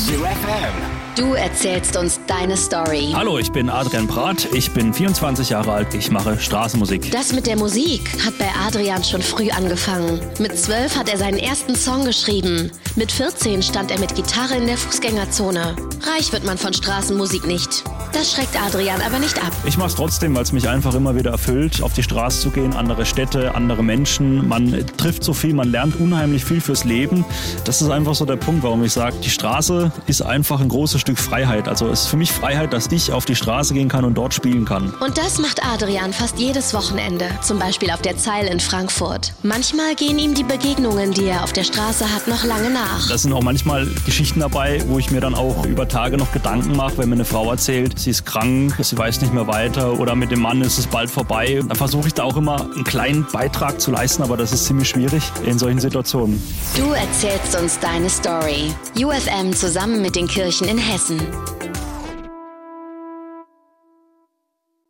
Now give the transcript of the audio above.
UFM. Du erzählst uns deine Story. Hallo, ich bin Adrian Brath, ich bin 24 Jahre alt, ich mache Straßenmusik. Das mit der Musik hat bei Adrian schon früh angefangen. Mit 12 hat er seinen ersten Song geschrieben. Mit 14 stand er mit Gitarre in der Fußgängerzone. Reich wird man von Straßenmusik nicht. Das schreckt Adrian aber nicht ab. Ich mache es trotzdem, weil es mich einfach immer wieder erfüllt, auf die Straße zu gehen, andere Städte, andere Menschen. Man trifft so viel, man lernt unheimlich viel fürs Leben. Das ist einfach so der Punkt, warum ich sage, die Straße ist einfach ein großes Stück Freiheit. Also es ist für mich Freiheit, dass ich auf die Straße gehen kann und dort spielen kann. Und das macht Adrian fast jedes Wochenende. Zum Beispiel auf der Zeil in Frankfurt. Manchmal gehen ihm die Begegnungen, die er auf der Straße hat, noch lange nach. Da sind auch manchmal Geschichten dabei, wo ich mir dann auch über Tage noch Gedanken mache, wenn mir eine Frau erzählt, sie ist krank, sie weiß nicht mehr weiter oder mit dem Mann ist es bald vorbei. Dann versuche ich da auch immer einen kleinen Beitrag zu leisten, aber das ist ziemlich schwierig in solchen Situationen. Du erzählst uns deine Story. UFM zusammen mit den Kirchen in Hessen.